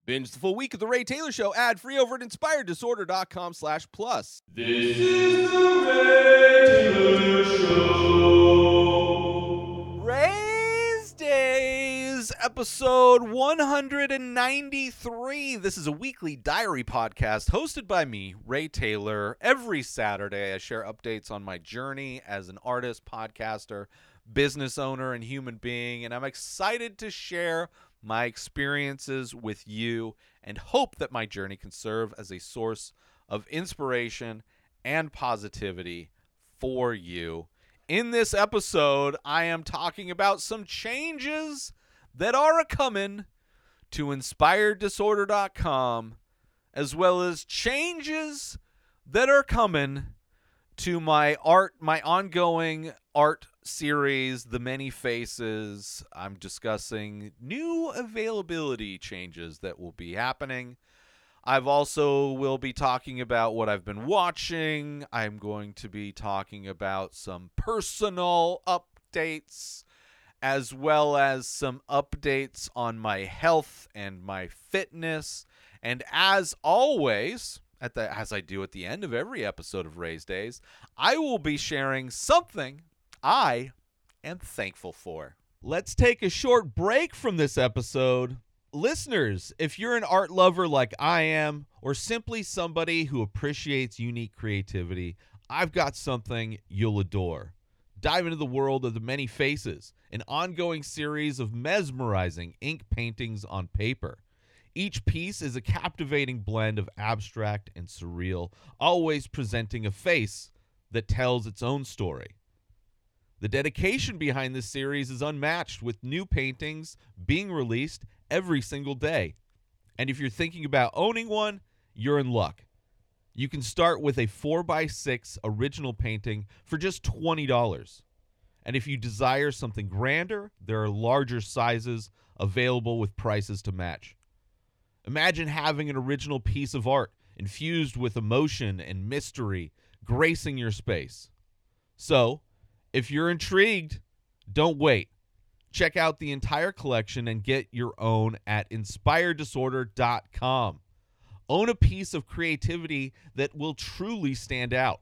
Binge the full week of The Ray Taylor Show ad-free over at inspireddisorder.com/plus. This is the Ray Taylor Show. Ray's Days, episode 193. This is a weekly diary podcast hosted by me, Ray Taylor. Every Saturday, I share updates on my journey as an artist, podcaster, business owner, and human being, and I'm excited to share my experiences with you and hope that my journey can serve as a source of inspiration and positivity for you. In this episode, I am talking about some changes that are a-coming to inspireddisorder.com, as well as changes that are coming to my ongoing art series, The Many Faces. I'm discussing new availability changes that will be happening. I've also will be talking about what I've been watching. I'm going to be talking about some personal updates, as well as some updates on my health and my fitness. And as always, as I do at the end of every episode of Ray's Days, I will be sharing something I am thankful for. Let's take a short break from this episode. Listeners, if you're an art lover like I am, or simply somebody who appreciates unique creativity, I've got something you'll adore. Dive into the world of The Many Faces, an ongoing series of mesmerizing ink paintings on paper. Each piece is a captivating blend of abstract and surreal, always presenting a face that tells its own story. The dedication behind this series is unmatched, with new paintings being released every single day. And if you're thinking about owning one, you're in luck. You can start with a 4x6 original painting for just $20. And if you desire something grander, there are larger sizes available with prices to match. Imagine having an original piece of art infused with emotion and mystery gracing your space. So, if you're intrigued, don't wait. Check out the entire collection and get your own at inspireddisorder.com. Own a piece of creativity that will truly stand out.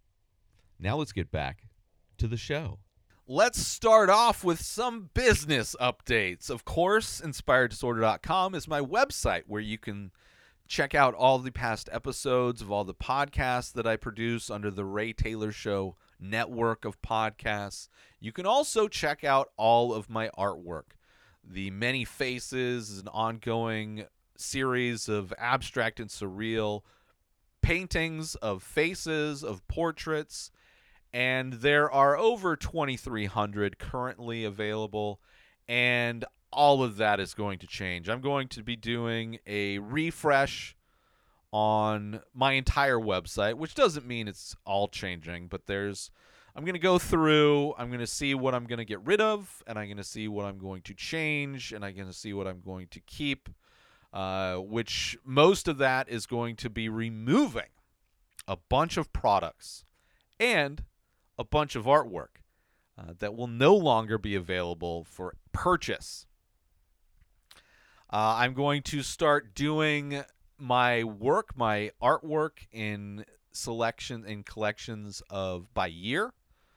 Now let's get back to the show. Let's start off with some business updates. Of course, inspireddisorder.com is my website where you can check out all the past episodes of all the podcasts that I produce under the Ray Taylor Show network of podcasts. You can also check out all of my artwork. The Many Faces is an ongoing series of abstract and surreal paintings of faces, of portraits, and there are over 2,300 currently available, and all of that is going to change. I'm going to be doing a refresh on my entire website, which doesn't mean it's all changing, but I'm going to go through, I'm going to see what I'm going to get rid of, and I'm going to see what I'm going to change, and I'm going to see what I'm going to keep, which most of that is going to be removing a bunch of products and a bunch of artwork that will no longer be available for purchase. I'm going to start doing my artwork in collections of by year.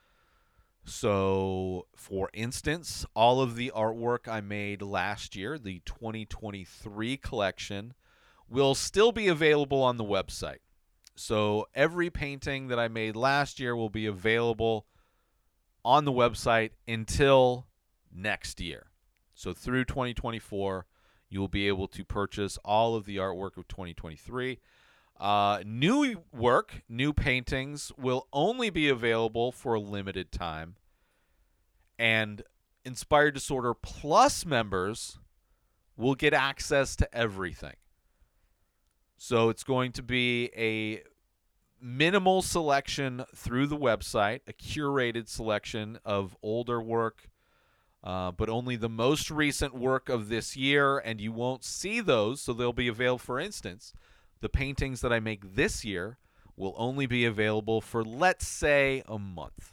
So, for instance, all of the artwork I made last year, the 2023 collection, will still be available on the website. So every painting that I made last year will be available on the website until next year. So through 2024, you will be able to purchase all of the artwork of 2023. New work, new paintings will only be available for a limited time. And Inspired Disorder Plus members will get access to everything. So it's going to be a minimal selection through the website, a curated selection of older work, but only the most recent work of this year, and you won't see those, so they'll be available. For instance, the paintings that I make this year will only be available for, let's say, a month.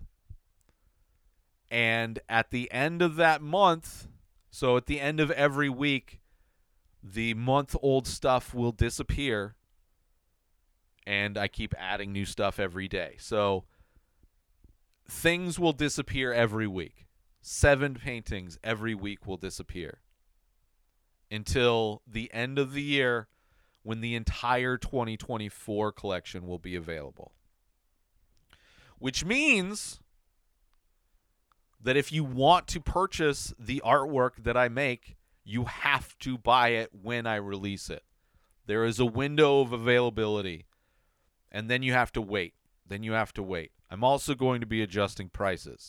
And at the end of that month, so at the end of every week, the month-old stuff will disappear, and I keep adding new stuff every day. So things will disappear every week. 7 paintings every week will disappear until the end of the year, when the entire 2024 collection will be available. Which means that if you want to purchase the artwork that I make, you have to buy it when I release it. There is a window of availability, and then you have to wait. I'm also going to be adjusting prices.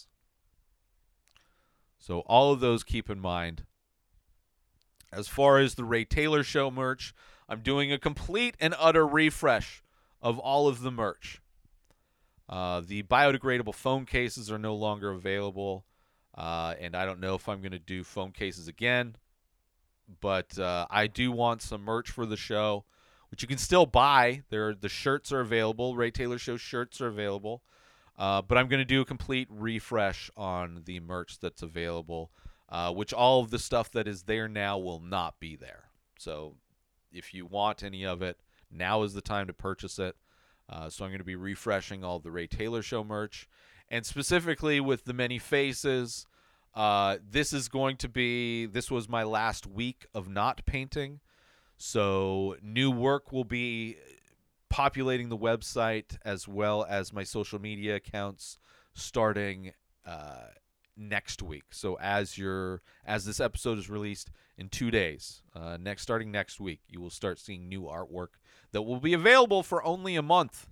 So all of those keep in mind. As far as the Ray Taylor Show merch, I'm doing a complete and utter refresh of all of the merch. The biodegradable phone cases are no longer available, and I don't know if I'm going to do phone cases again, but I do want some merch for the show, which you can still buy. The shirts are available. Ray Taylor Show shirts are available, but I'm going to do a complete refresh on the merch that's available, which all of the stuff that is there now will not be there. So if you want any of it, now is the time to purchase it. So I'm going to be refreshing all the Ray Taylor Show merch. And specifically with the many faces, this was my last week of not painting. So new work will be populating the website as well as my social media accounts starting next week. So as this episode is released in 2 days, starting next week, you will start seeing new artwork that will be available for only a month.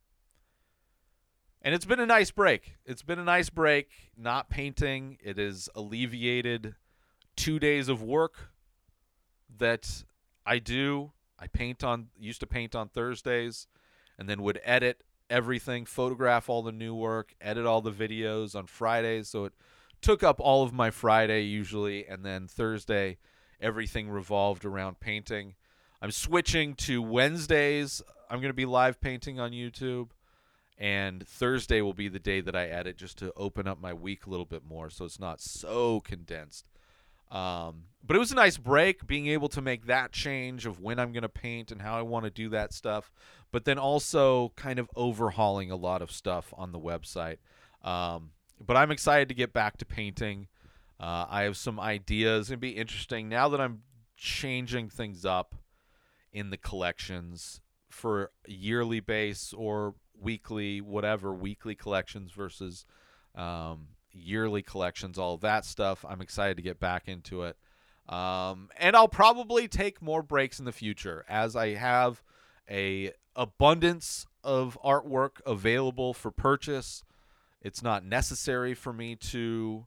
And it's been a nice break. Not painting. It has alleviated 2 days of work that I do. Used to paint on Thursdays, and then would edit everything, photograph all the new work, edit all the videos on Fridays. So it took up all of my Friday usually, and then Thursday, everything revolved around painting. I'm switching to Wednesdays. I'm going to be live painting on YouTube, and Thursday will be the day that I edit, just to open up my week a little bit more so it's not so condensed. But it was a nice break, being able to make that change of when I'm going to paint and how I want to do that stuff, but then also kind of overhauling a lot of stuff on the website. But I'm excited to get back to painting. I have some ideas. It's going to be interesting now that I'm changing things up in the collections for yearly base or weekly, whatever, weekly collections versus yearly collections, all of that stuff. I'm excited to get back into it. And I'll probably take more breaks in the future as I have a abundance of artwork available for purchase. It's not necessary for me to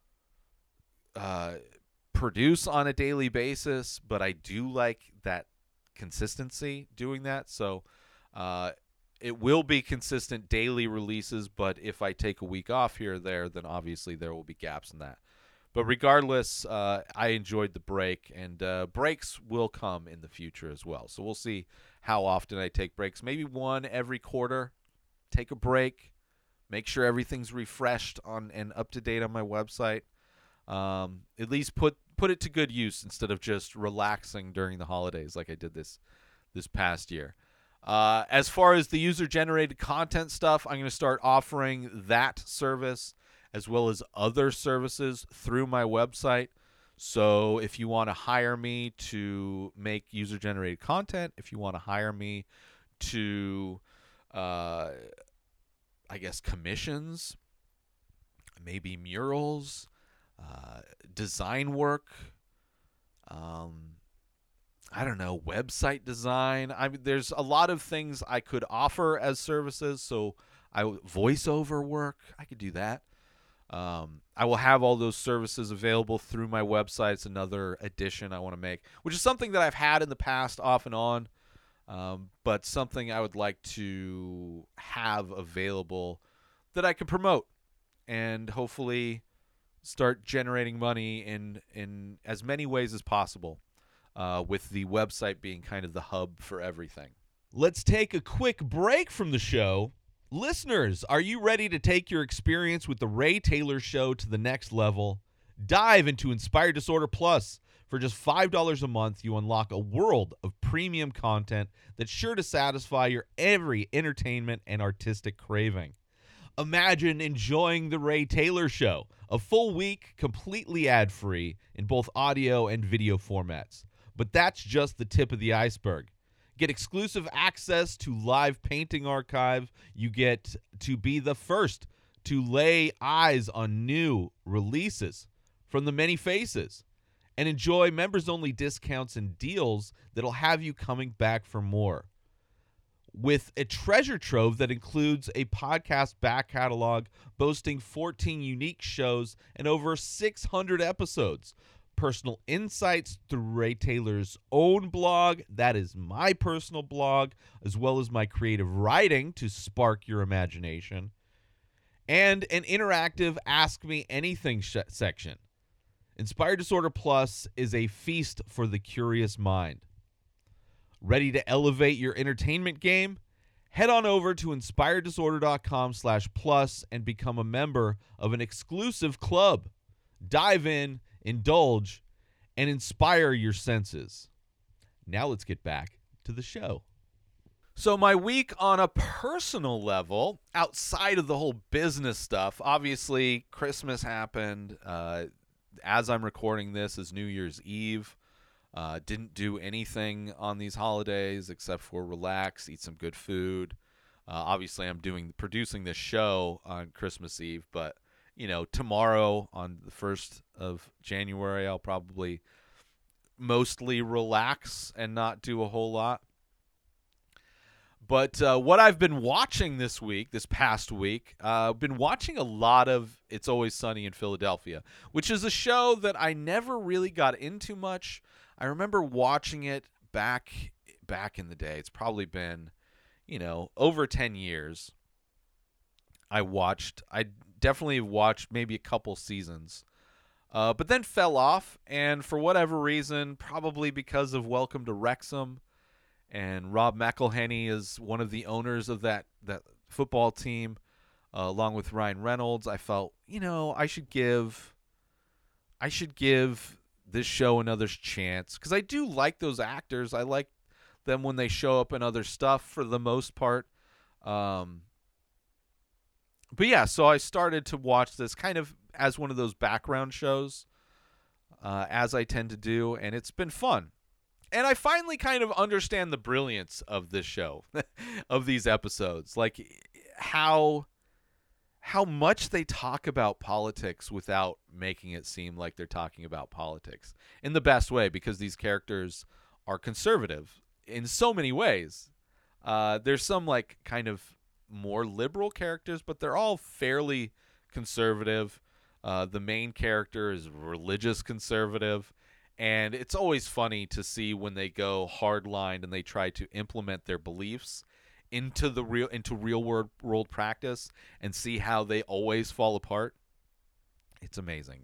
produce on a daily basis, but I do like that consistency doing that. So it will be consistent daily releases, but if I take a week off here or there, then obviously there will be gaps in that. But regardless, I enjoyed the break, and breaks will come in the future as well. So we'll see how often I take breaks. Maybe one every quarter. Take a break. Make sure everything's refreshed on and up to date on my website. At least put it to good use instead of just relaxing during the holidays like I did this past year. As far as the user-generated content stuff, I'm going to start offering that service as well as other services through my website. So if you want to hire me to make user-generated content, if you want to hire me to, commissions, maybe murals, design work, website design. There's a lot of things I could offer as services. So voiceover work, I could do that. I will have all those services available through my website. It's another addition I want to make, which is something that I've had in the past off and on, but something I would like to have available that I can promote and hopefully start generating money in as many ways as possible, with the website being kind of the hub for everything. Let's take a quick break from the show. Listeners, are you ready to take your experience with the Ray Taylor Show to the next level? Dive into Inspired Disorder Plus For just $5 a month, you unlock a world of premium content that's sure to satisfy your every entertainment and artistic craving. Imagine enjoying The Ray Taylor Show, a full week completely ad-free in both audio and video formats. But that's just the tip of the iceberg. Get exclusive access to live painting archive. You get to be the first to lay eyes on new releases from the many faces, and enjoy members-only discounts and deals that'll have you coming back for more. With a treasure trove that includes a podcast back catalog boasting 14 unique shows and over 600 episodes, personal insights through Ray Taylor's own blog, that is my personal blog, as well as my creative writing to spark your imagination, and an interactive Ask Me Anything section. Inspired Disorder Plus is a feast for the curious mind. Ready to elevate your entertainment game? Head on over to inspireddisorder.com/plus and become a member of an exclusive club. Dive in, indulge, and inspire your senses. Now let's get back to the show. So my week on a personal level, outside of the whole business stuff, obviously Christmas happened. As I'm recording this is New Year's Eve. Didn't do anything on these holidays except for relax, eat some good food. Obviously, I'm producing this show on Christmas Eve, but tomorrow on the 1st of January, I'll probably mostly relax and not do a whole lot. But what I've been watching this past week, I've been watching a lot of It's Always Sunny in Philadelphia, which is a show that I never really got into much. I remember watching it back in the day. It's probably been, over 10 years. I definitely watched maybe a couple seasons, but then fell off, and for whatever reason, probably because of Welcome to Wrexham, and Rob McElhenney is one of the owners of that football team, along with Ryan Reynolds. I felt, I should give this show another chance, because I do like those actors. I like them when they show up in other stuff for the most part. But yeah, so I started to watch this kind of as one of those background shows, as I tend to do, and it's been fun. And I finally kind of understand the brilliance of this show, of these episodes, like how much they talk about politics without making it seem like they're talking about politics in the best way, because these characters are conservative in so many ways. There's some like kind of more liberal characters, but they're all fairly conservative. The main character is religious conservative. And it's always funny to see when they go hardline and they try to implement their beliefs into real world practice, and see how they always fall apart. It's amazing.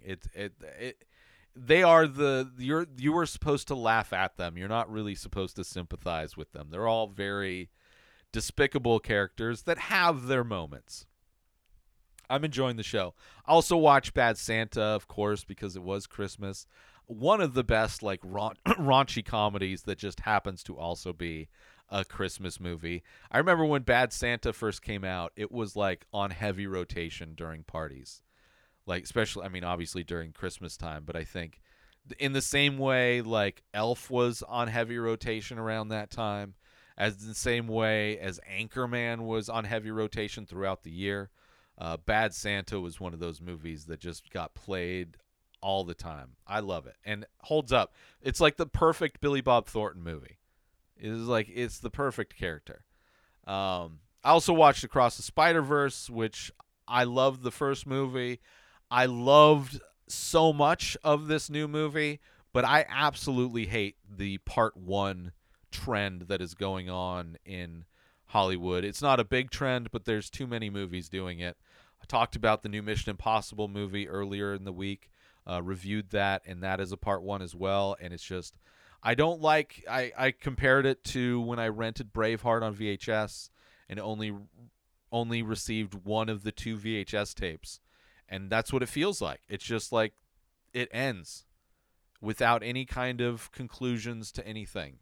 They are you are supposed to laugh at them. You're not really supposed to sympathize with them. They're all very despicable characters that have their moments. I'm enjoying the show. I also watched Bad Santa, of course, because it was Christmas. One of the best like raunchy comedies that just happens to also be a Christmas movie. I remember when Bad Santa first came out, it was like on heavy rotation during parties. Like especially, I mean, obviously during Christmas time, but I think in the same way like Elf was on heavy rotation around that time, as the same way as Anchorman was on heavy rotation throughout the year. Bad Santa was one of those movies that just got played all the time. I love it, and holds up. It's like the perfect Billy Bob Thornton movie. It's the perfect character. I also watched Across the Spider-Verse, which I loved the first movie. I loved so much of this new movie, but I absolutely hate the part 1 trend that is going on in Hollywood. It's not a big trend, but there's too many movies doing it. I talked about the new Mission Impossible movie earlier in the week. Reviewed that, and that is a part 1 as well, and it's just I compared it to when I rented Braveheart on VHS and only received one of the 2 VHS tapes, and that's what it feels like. It's just like it ends without any kind of conclusions to anything.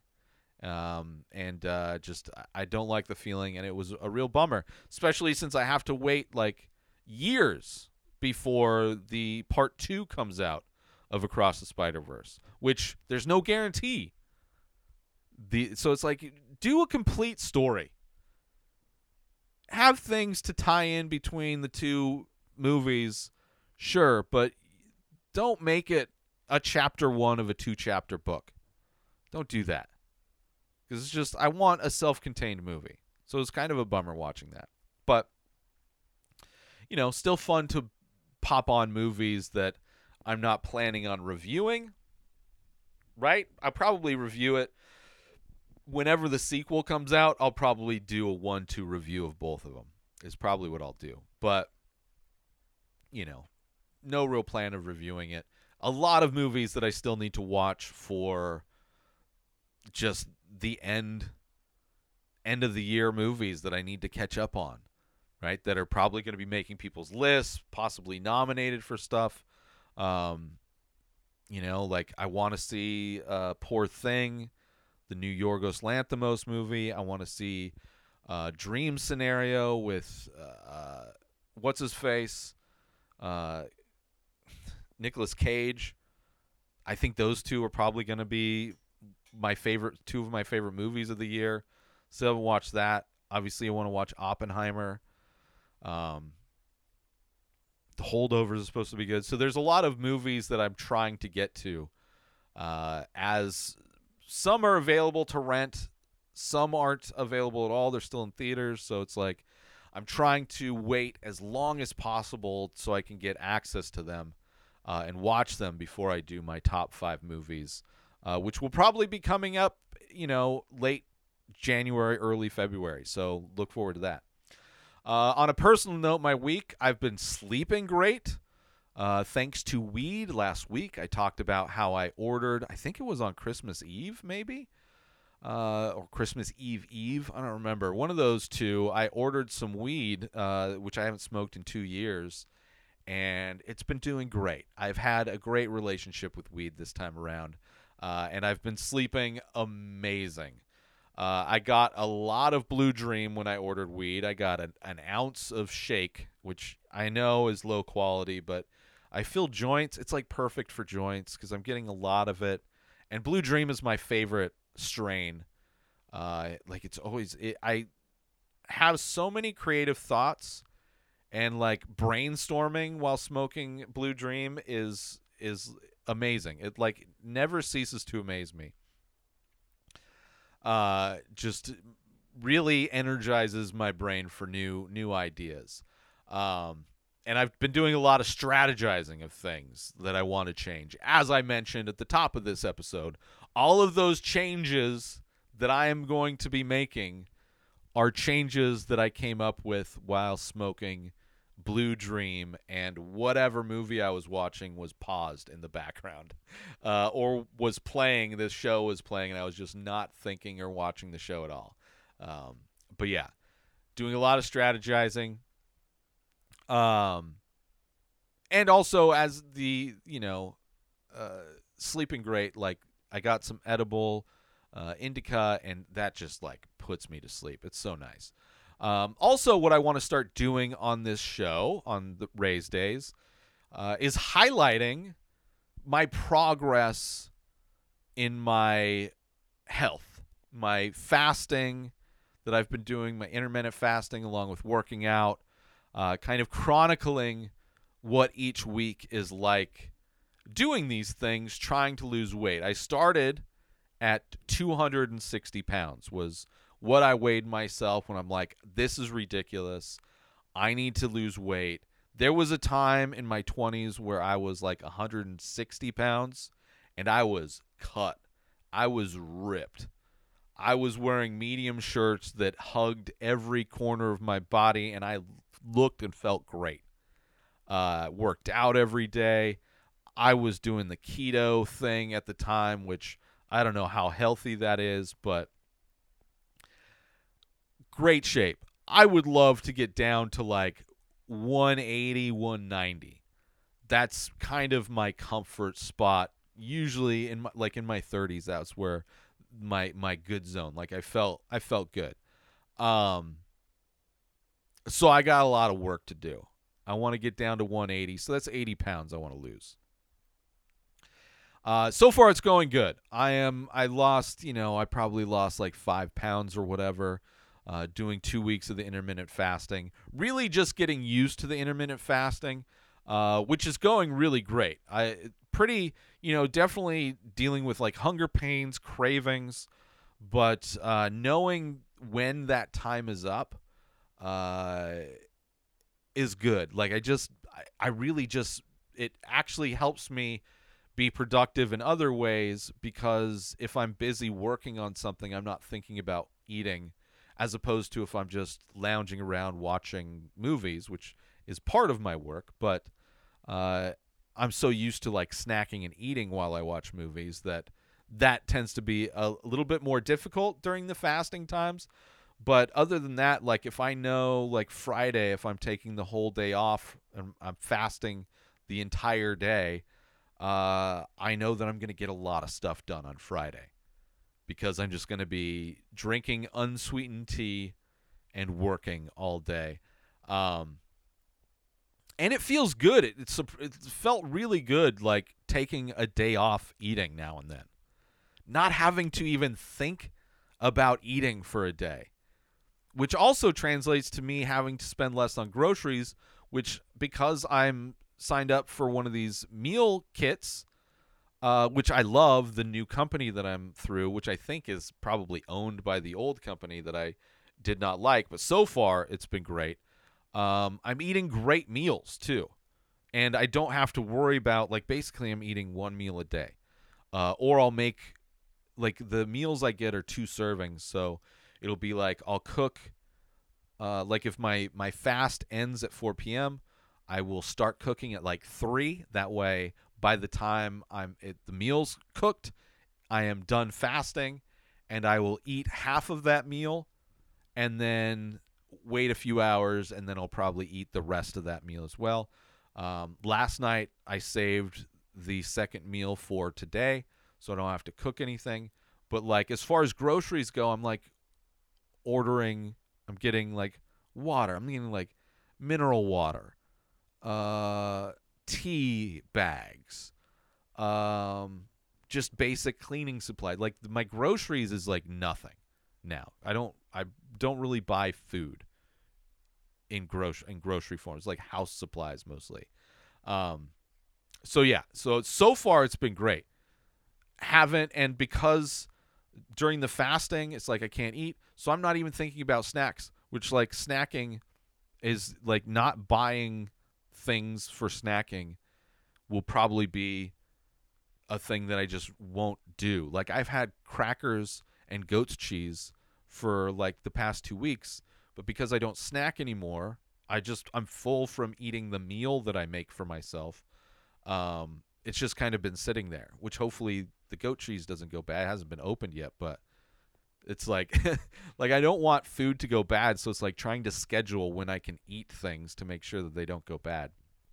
Just I don't like the feeling, and it was a real bummer, especially since I have to wait like years before the part 2 comes out of Across the Spider-Verse, which there's no guarantee. So it's like, do a complete story. Have things to tie in between the two movies, sure, but don't make it a chapter 1 of a 2-chapter book. Don't do that. Because it's just, I want a self-contained movie. So it's kind of a bummer watching that. But, still fun to pop on movies that I'm not planning on reviewing. Right? I'll probably review it. Whenever the sequel comes out, I'll probably do a 1-2 review of both of them. Is probably what I'll do. But, no real plan of reviewing it. A lot of movies that I still need to watch for just the end of the year movies that I need to catch up on, right? That are probably going to be making people's lists, possibly nominated for stuff. Like I want to see Poor Thing, the new Yorgos Lanthimos movie. I want to see Dream Scenario with what's his face, Nicolas Cage. I think those two are probably going to be two of my favorite movies of the year. Still haven't watched that. Obviously, I want to watch Oppenheimer. The Holdovers is supposed to be good. So there's a lot of movies that I'm trying to get to. As some are available to rent, some aren't available at all. They're still in theaters. So it's like I'm trying to wait as long as possible so I can get access to them and watch them before I do my top 5 movies, which will probably be coming up, late January, early February. So look forward to that. On a personal note, my week, I've been sleeping great. Thanks to weed. Last week, I talked about how I ordered, I think it was on Christmas Eve, maybe? Or Christmas Eve. I don't remember. One of those two, I ordered some weed, which I haven't smoked in 2 years. And it's been doing great. I've had a great relationship with weed this time around. And I've been sleeping amazing. I got a lot of Blue Dream when I ordered weed. I got an ounce of Shake, which I know is low quality, but I feel joints. It's like perfect for joints because I'm getting a lot of it. And Blue Dream is my favorite strain. It's always I have so many creative thoughts, and like brainstorming while smoking Blue Dream is amazing. It like never ceases to amaze me. Just really energizes my brain for new ideas. And I've been doing a lot of strategizing of things that I want to change. As I mentioned at the top of this episode, all of those changes that I am going to be making are changes that I came up with while smoking Blue Dream, and whatever movie I was watching was paused in the background, or was playing. This show was playing, and I was just not thinking or watching the show at all. But yeah, doing a lot of strategizing. And also as the, sleeping great, like I got some edible indica, and that just like puts me to sleep. It's so nice. Also, what I want to start doing on this show, on the Raise Days, is highlighting my progress in my health, my fasting that I've been doing, my intermittent fasting along with working out, kind of chronicling what each week is like doing these things, trying to lose weight. I started at 260 pounds was what I weighed myself when I'm like, this is ridiculous. I need to lose weight. There was a time in my 20s where I was like 160 pounds, and I was cut. I was ripped. I was wearing medium shirts that hugged every corner of my body, and I looked and felt great. Worked out every day. I was doing the keto thing at the time, which I don't know how healthy that is, but great shape. I would love to get down to like 180, 190. That's kind of my comfort spot usually in my 30s, that's where my good zone. Like I felt good. Um, so I got a lot of work to do. I want to get down to 180, so that's 80 pounds I want to lose. So far it's going good. I lost, I probably lost like 5 pounds or whatever, doing 2 weeks of the intermittent fasting. Really just getting used to the intermittent fasting, which is going really great. Definitely dealing with like hunger pains, cravings, but knowing when that time is up, is good. Like I really just, it actually helps me be productive in other ways, because if I'm busy working on something, I'm not thinking about eating, as opposed to if I'm just lounging around watching movies, which is part of my work, but I'm so used to like snacking and eating while I watch movies that tends to be a little bit more difficult during the fasting times. But other than that, like if I know like Friday, if I'm taking the whole day off and I'm fasting the entire day, I know that I'm going to get a lot of stuff done on Friday, because I'm just going to be drinking unsweetened tea and working all day. And it feels good. It felt really good, like taking a day off eating now and then. Not having to even think about eating for a day, which also translates to me having to spend less on groceries, which, because I'm signed up for one of these meal kits, which I love, the new company that I'm through, which I think is probably owned by the old company that I did not like, but so far it's been great. I'm eating great meals too, and I don't have to worry about, like, basically I'm eating one meal a day, or I'll make, like, the meals I get are 2 servings, so it'll be like I'll cook, like if my fast ends at 4 p.m., I will start cooking at like 3. That way, by the time the meal's cooked, I am done fasting, and I will eat half of that meal, and then wait a few hours, and then I'll probably eat the rest of that meal as well. Last night, I saved the second meal for today, so I don't have to cook anything. But like as far as groceries go, I'm like I'm getting like water. I'm getting like mineral water, tea bags, just basic cleaning supply. Like my groceries is like nothing now. I don't really buy food in grocery forms, like house supplies mostly. So yeah, so far it's been great. And because during the fasting it's like I can't eat, so I'm not even thinking about snacks, which, like, snacking is like not buying things for snacking will probably be a thing that I just won't do. Like I've had crackers and goat's cheese for like the past 2 weeks, but because I don't snack anymore, I'm full from eating the meal that I make for myself. It's just kind of been sitting there, which hopefully the goat cheese doesn't go bad. It hasn't been opened yet, but it's like like I don't want food to go bad, so it's like trying to schedule when I can eat things to make sure that they don't go bad.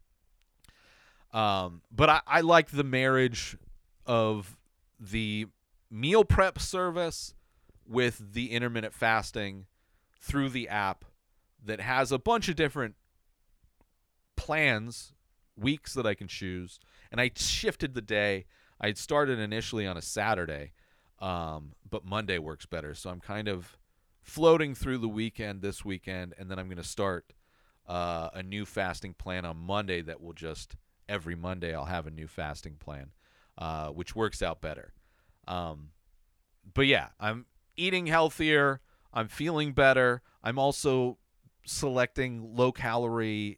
But I like the marriage of the meal prep service with the intermittent fasting through the app that has a bunch of different plans, weeks that I can choose. And I shifted the day. I had started initially on a Saturday, but Monday works better. So I'm kind of floating through the weekend this weekend, and then I'm going to start a new fasting plan on Monday that will just, every Monday I'll have a new fasting plan, which works out better. But yeah, I'm eating healthier. I'm feeling better. I'm also selecting low-calorie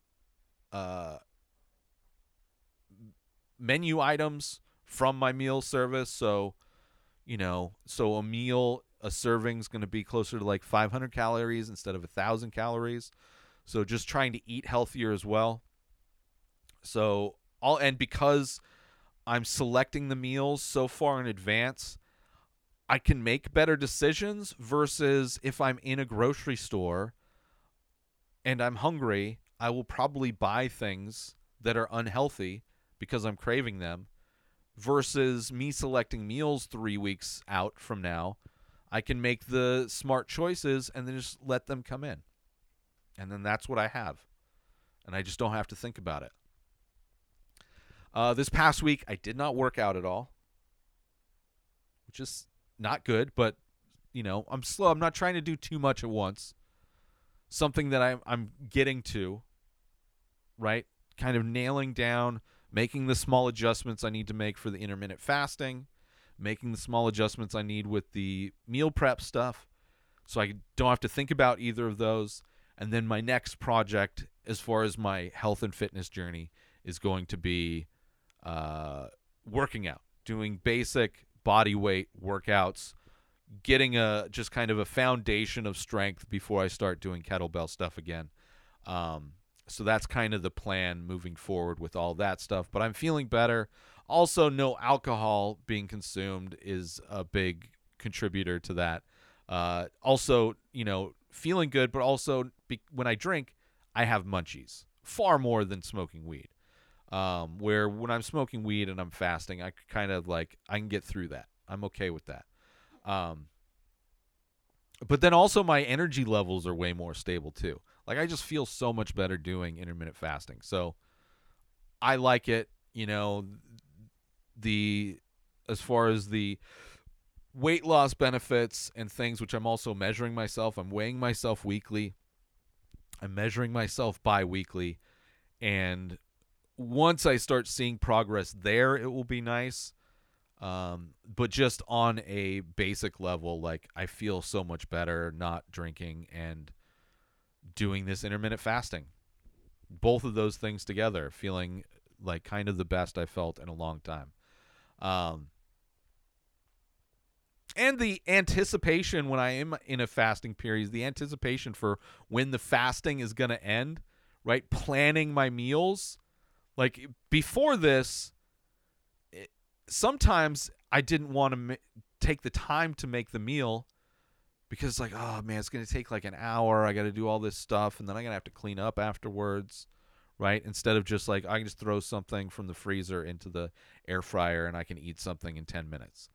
menu items from my meal service. So, a serving's going to be closer to like 500 calories instead of 1,000 calories. So just trying to eat healthier as well. So and because I'm selecting the meals so far in advance, I can make better decisions versus if I'm in a grocery store and I'm hungry, I will probably buy things that are unhealthy because I'm craving them, versus me selecting meals 3 weeks out from now. I can make the smart choices and then just let them come in. And then that's what I have. And I just don't have to think about it. This past week, I did not work out at all, which is not good, but, I'm slow. I'm not trying to do too much at once. Something that I'm getting to, right? Kind of nailing down, making the small adjustments I need to make for the intermittent fasting, making the small adjustments I need with the meal prep stuff so I don't have to think about either of those. And then my next project, as far as my health and fitness journey, is going to be working out, doing basic body weight workouts, getting just kind of a foundation of strength before I start doing kettlebell stuff again. So that's kind of the plan moving forward with all that stuff. But I'm feeling better. Also, no alcohol being consumed is a big contributor to that. Also, feeling good, but also when I drink, I have munchies far more than smoking weed. Where when I'm smoking weed and I'm fasting, I kind of I can get through that. I'm okay with that. But then also my energy levels are way more stable too. I just feel so much better doing intermittent fasting. So I like it, as far as the weight loss benefits and things, which I'm also measuring myself. I'm weighing myself weekly. I'm measuring myself bi-weekly. And once I start seeing progress there, it will be nice. But just on a basic level, I feel so much better not drinking and doing this intermittent fasting. Both of those things together, feeling like kind of the best I felt in a long time. And the anticipation when I am in a fasting period, the anticipation for when the fasting is going to end, right? Planning my meals. Before this, sometimes I didn't want to take the time to make the meal because oh man, it's going to take an hour. I got to do all this stuff and then I'm going to have to clean up afterwards, right? Instead of just I can just throw something from the freezer into the air fryer and I can eat something in 10 minutes.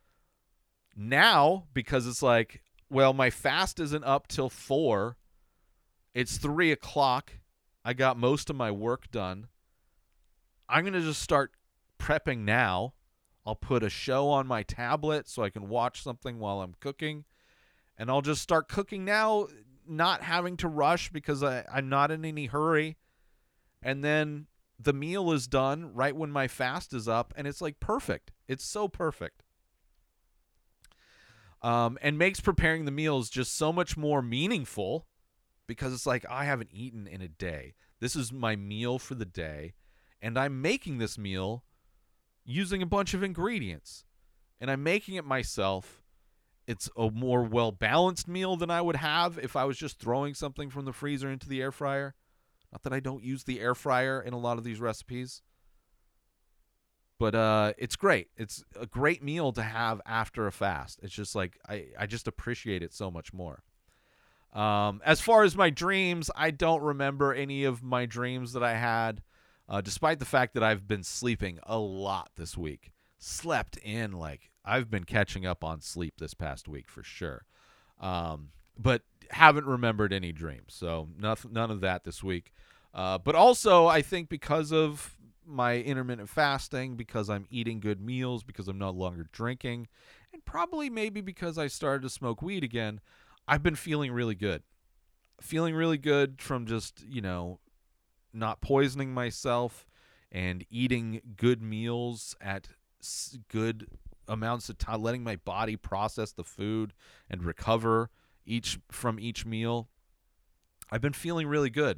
Now, because it's my fast isn't up till 4, it's 3 o'clock. I got most of my work done. I'm going to just start prepping now. I'll put a show on my tablet so I can watch something while I'm cooking. And I'll just start cooking now, not having to rush because I'm not in any hurry. And then the meal is done right when my fast is up. And it's perfect. It's so perfect. And makes preparing the meals just so much more meaningful because it's I haven't eaten in a day. This is my meal for the day. And I'm making this meal using a bunch of ingredients. And I'm making it myself. It's a more well-balanced meal than I would have if I was just throwing something from the freezer into the air fryer. Not that I don't use the air fryer in a lot of these recipes. But it's great. It's a great meal to have after a fast. It's just I just appreciate it so much more. As far as my dreams, I don't remember any of my dreams that I had, despite the fact that I've been sleeping a lot this week. Slept in I've been catching up on sleep this past week for sure. But haven't remembered any dreams. So none of that this week. But also, I think because of my intermittent fasting, because I'm eating good meals, because I'm no longer drinking, and probably maybe because I started to smoke weed again, I've been feeling really good. Feeling really good from just, not poisoning myself and eating good meals at good amounts of time, letting my body process the food and recover from each meal. I've been feeling really good.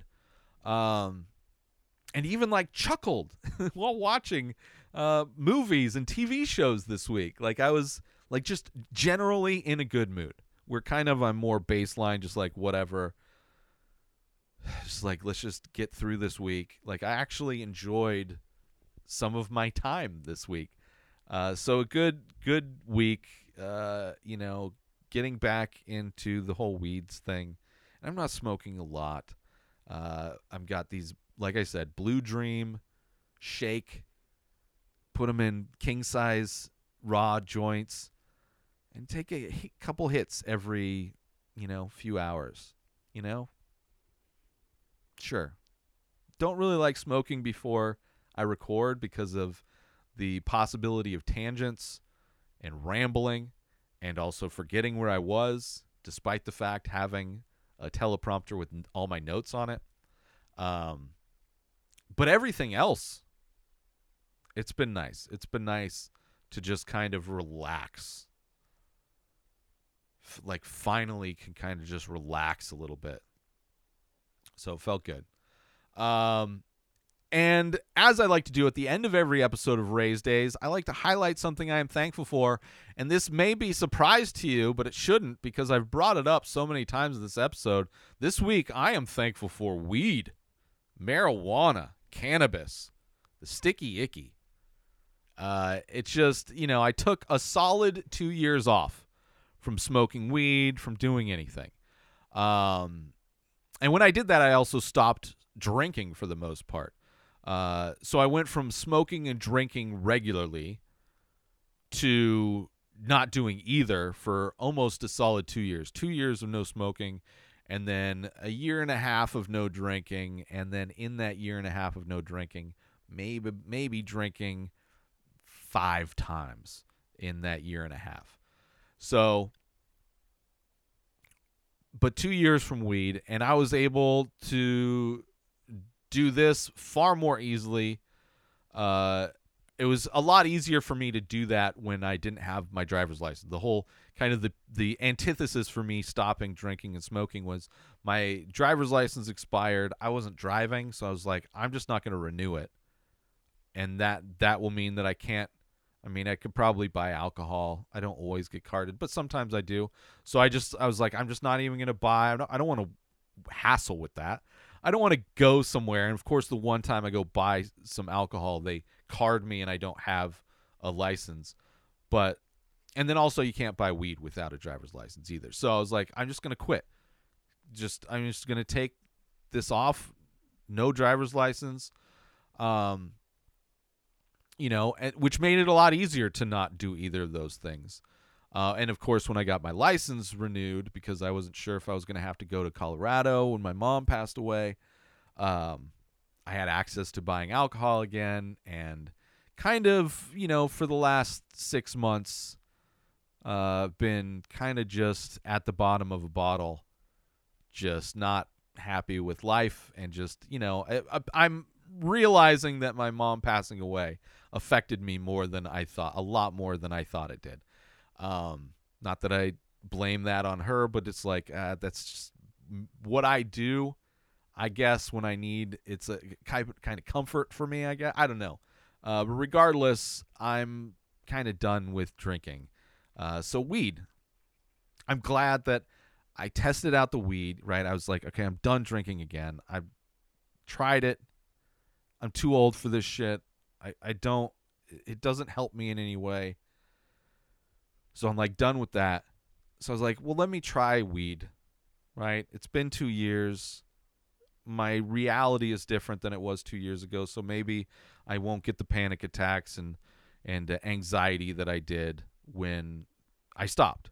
And even chuckled while watching movies and TV shows this week. I was just generally in a good mood. We're I'm more baseline, just whatever. Just let's just get through this week. I actually enjoyed some of my time this week. So a good week, getting back into the whole weeds thing. I'm not smoking a lot. I've got these, like I said, Blue Dream shake put them in king-size raw joints, and take a couple hits every, few hours, Sure. Don't really like smoking before I record because of the possibility of tangents and rambling and also forgetting where I was, despite the fact having a teleprompter with all my notes on it. But everything else, it's been nice. It's been nice to just kind of relax. Like finally can kind of just relax a little bit. So it felt good. And as I like to do at the end of every episode of Ray's Days, I like to highlight something I am thankful for. And this may be a surprise to you, but it shouldn't because I've brought it up so many times in this episode. This week, I am thankful for weed, marijuana, cannabis, the sticky icky. It's just, I took a solid 2 years off from smoking weed, from doing anything. And when I did that, I also stopped drinking for the most part. So I went from smoking and drinking regularly to not doing either for almost a solid 2 years. 2 years of no smoking, and then a year and a half of no drinking, and then in that year and a half of no drinking, maybe drinking 5 times in that year and a half. So, but 2 years from weed, and I was able to do this far more easily. It was a lot easier for me to do that when I didn't have my driver's license. The whole kind of the antithesis for me stopping drinking and smoking was my driver's license expired. I wasn't driving, so I was like, I'm just not going to renew it. And that will mean that I can't. I mean, I could probably buy alcohol. I don't always get carded, but sometimes I do. So I was like, I'm just not even going to buy. I don't want to hassle with that. I don't want to go somewhere. And of course, the one time I go buy some alcohol, they card me and I don't have a license. And then also you can't buy weed without a driver's license either. So I was like, I'm just going to quit. I'm just going to take this off. No driver's license. Which made it a lot easier to not do either of those things. And of course, when I got my license renewed, because I wasn't sure if I was going to have to go to Colorado when my mom passed away, I had access to buying alcohol again. And kind of, for the last 6 months, been kind of just at the bottom of a bottle, just not happy with life. And just, I'm realizing that my mom passing away affected me more than I thought, a lot more than I thought it did. Not that I blame that on her, but it's like, that's just what I do, I guess, when I need, it's a kind of comfort for me, I guess. I don't know. But regardless, I'm kind of done with drinking. So weed, I'm glad that I tested out the weed, right? I was like, okay, I'm done drinking again. I tried it. I'm too old for this shit. It doesn't help me in any way. So I'm like done with that. So I was like, well, let me try weed, right? It's been 2 years. My reality is different than it was 2 years ago. So maybe I won't get the panic attacks and anxiety that I did when I stopped.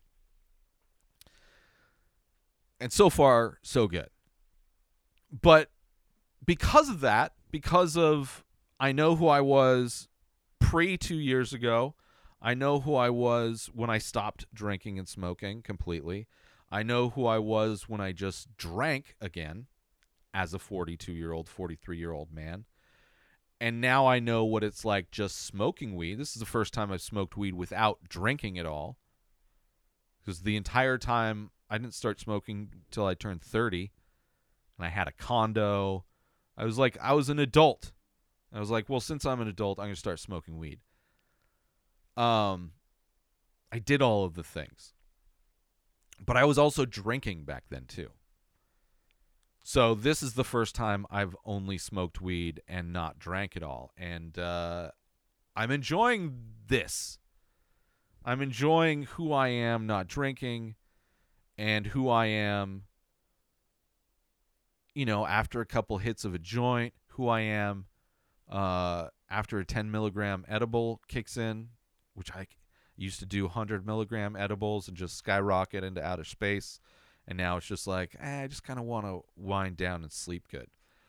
And so far, so good. But because of that, because of I know who I was pre 2 years ago, I know who I was when I stopped drinking and smoking completely. I know who I was when I just drank again as a 42-year-old, 43-year-old man. And now I know what it's like just smoking weed. This is the first time I've smoked weed without drinking at all. Because the entire time, I didn't start smoking until I turned 30. And I had a condo. I was an adult. I was like, well, since I'm an adult, I'm going to start smoking weed. I did all of the things. But I was also drinking back then, too. So this is the first time I've only smoked weed and not drank at all. And I'm enjoying this. I'm enjoying who I am not drinking and who I am, after a couple hits of a joint, who I am after a 10 milligram edible kicks in, which I used to do 100 milligram edibles and just skyrocket into outer space. And now it's just like, I just kind of want to wind down and sleep good.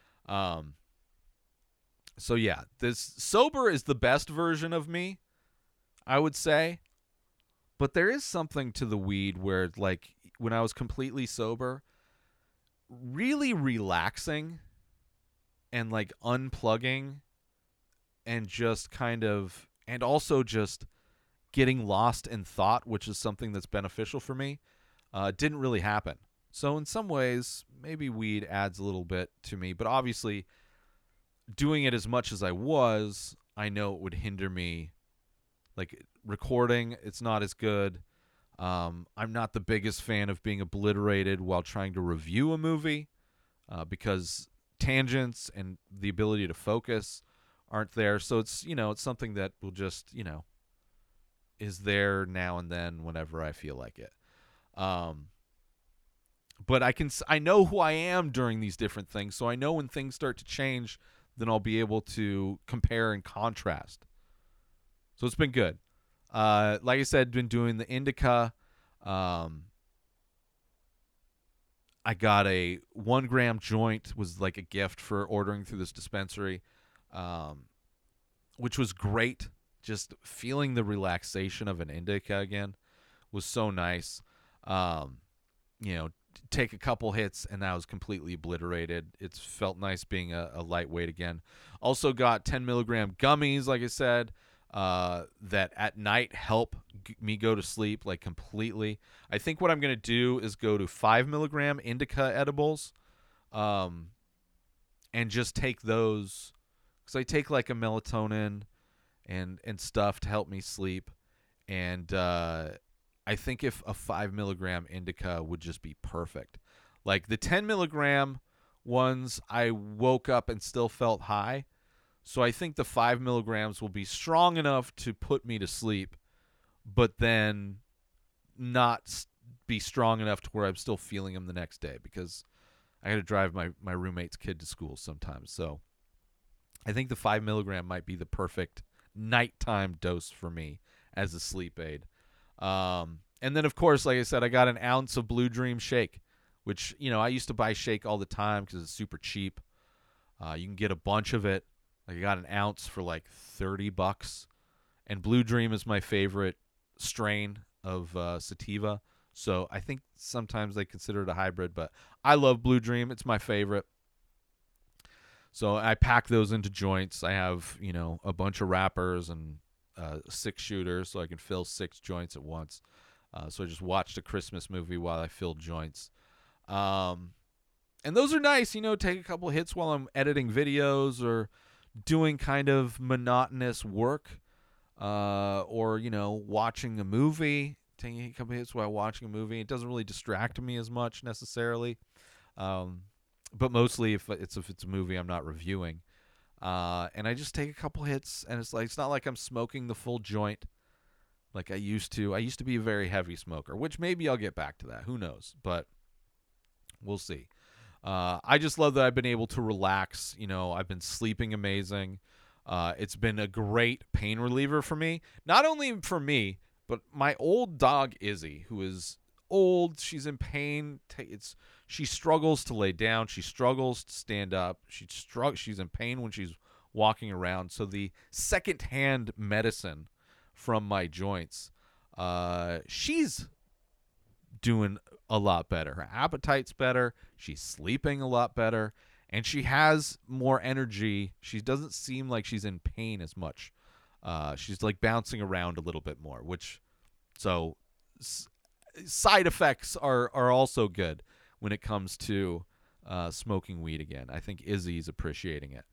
So yeah, this sober is the best version of me, I would say. But there is something to the weed where, like, when I was completely sober, really relaxing and, like, unplugging and just kind of, and also just getting lost in thought, which is something that's beneficial for me, didn't really happen. So in some ways, maybe weed adds a little bit to me, but obviously doing it as much as I was, I know it would hinder me. Like, recording, it's not as good. I'm not the biggest fan of being obliterated while trying to review a movie, because tangents and the ability to focus aren't there. So it's, it's something that will just, is there now and then whenever I feel like it. But I know who I am during these different things. So I know when things start to change, then I'll be able to compare and contrast. So it's been good. Like I said, been doing the indica. I got a 1 gram joint, was like a gift for ordering through this dispensary, which was great. Just feeling the relaxation of an indica again was so nice. Take a couple hits and I was completely obliterated. It's felt nice being a lightweight again. Also got 10 milligram gummies, like I said, that at night help me go to sleep, like, completely. I think what I'm going to do is go to 5 milligram indica edibles, and just take those, because I take like a melatonin and stuff to help me sleep. And I think if a 5 milligram indica would just be perfect. Like the 10 milligram ones, I woke up and still felt high. So I think the 5 milligrams will be strong enough to put me to sleep, but then not be strong enough to where I'm still feeling them the next day, because I got to drive my roommate's kid to school sometimes. So I think the 5 milligram might be the perfect nighttime dose for me as a sleep aid. And then, of course, like I said, I got an ounce of Blue Dream Shake, which, I used to buy Shake all the time because it's super cheap. You can get a bunch of it. Like, I got an ounce for like $30. And Blue Dream is my favorite strain of sativa. So I think sometimes they consider it a hybrid, but I love Blue Dream. It's my favorite. So I pack those into joints. I have, a bunch of wrappers and 6 shooters, so I can fill 6 joints at once. So I just watched a Christmas movie while I filled joints. And those are nice, take a couple hits while I'm editing videos or doing kind of monotonous work, or, watching a movie, taking a couple hits while watching a movie. It doesn't really distract me as much necessarily. But mostly if it's a movie I'm not reviewing. And I just take a couple hits, and it's not like I'm smoking the full joint like I used to. I used to be a very heavy smoker, which maybe I'll get back to that. Who knows? But we'll see. I just love that I've been able to relax. I've been sleeping amazing. It's been a great pain reliever for me. Not only for me, but my old dog Izzy, who is old. She's in pain. She struggles to lay down. She struggles to stand up. She's in pain when she's walking around. So the secondhand medicine from my joints, she's doing a lot better. Her appetite's better. She's sleeping a lot better. And she has more energy. She doesn't seem like she's in pain as much. She's like bouncing around a little bit more, so side effects are also good when it comes to smoking weed again. I think Izzy's appreciating it.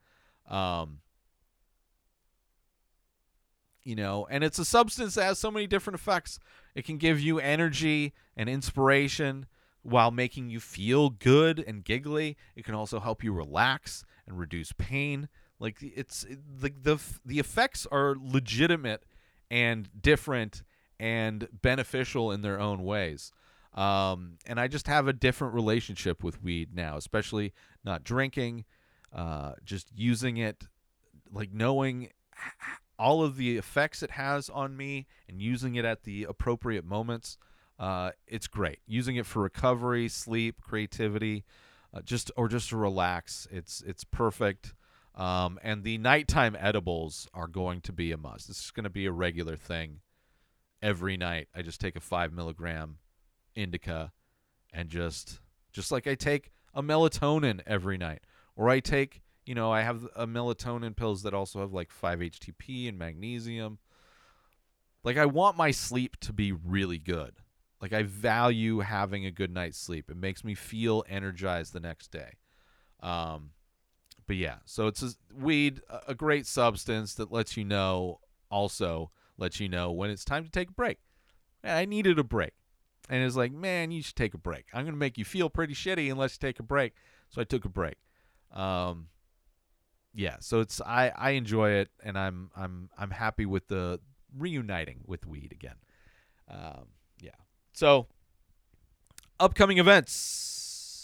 And it's a substance that has so many different effects. It can give you energy and inspiration while making you feel good and giggly. It can also help you relax and reduce pain. Like, the effects are legitimate and different and beneficial in their own ways. And I just have a different relationship with weed now, especially not drinking, just using it like knowing all of the effects it has on me and using it at the appropriate moments, it's great. Using it for recovery, sleep, creativity, just to relax. It's perfect. And the nighttime edibles are going to be a must. This is going to be a regular thing. Every night, I just take a 5 milligram indica, and just like I take a melatonin every night, or I take, I have a melatonin pills that also have like 5-HTP and magnesium. Like, I want my sleep to be really good. Like, I value having a good night's sleep. It makes me feel energized the next day. But yeah, so it's weed, a great substance that lets you know when it's time to take a break. Man, I needed a break. And it's like, man, you should take a break. I'm going to make you feel pretty shitty unless you take a break. So I took a break. Yeah, so it's I enjoy it, and I'm happy with the reuniting with weed again. Yeah. So, upcoming events.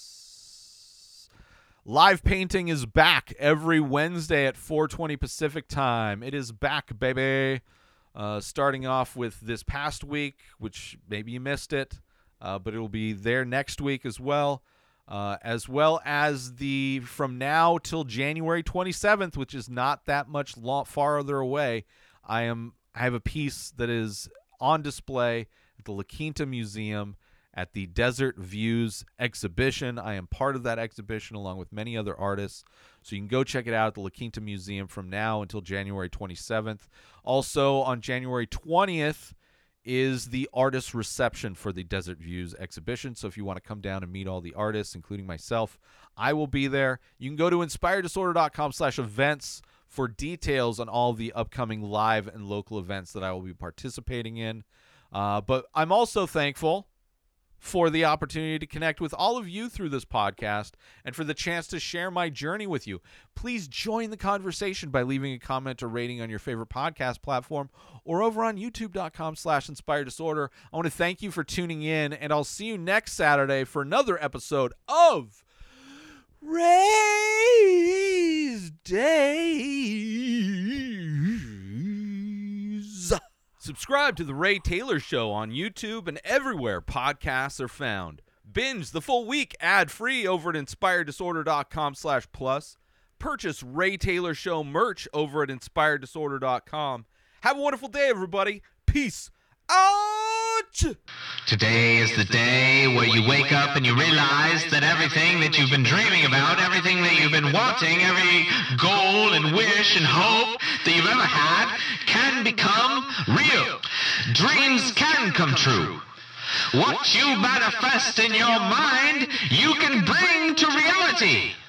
Live painting is back every Wednesday at 4:20 Pacific time. It is back, baby. Starting off with this past week, which maybe you missed it, but it will be there next week as well as the from now till January 27th, which is not that much farther away. I have a piece that is on display at the La Quinta Museum at the Desert Views exhibition. I am part of that exhibition along with many other artists. So you can go check it out at the La Quinta Museum from now until January 27th. Also on January 20th is the artist reception for the Desert Views exhibition. So if you want to come down and meet all the artists, including myself, I will be there. You can go to inspireddisorder.com/events for details on all the upcoming live and local events that I will be participating in. But I'm also thankful for the opportunity to connect with all of you through this podcast and for the chance to share my journey with you. Please join the conversation by leaving a comment or rating on your favorite podcast platform or over on youtube.com/inspireddisorder. I want to thank you for tuning in, and I'll see you next Saturday for another episode of Ray's Days. Subscribe to The Ray Taylor Show on YouTube and everywhere podcasts are found. Binge the full week ad-free over at inspireddisorder.com/plus. Purchase Ray Taylor Show merch over at inspireddisorder.com. Have a wonderful day, everybody. Peace out! Today is the day where you wake up and you realize that everything that you've been dreaming about, everything that you've been wanting, every goal and wish and hope that you've ever had can become real. Dreams can come true. What you manifest in your mind, you can bring to reality.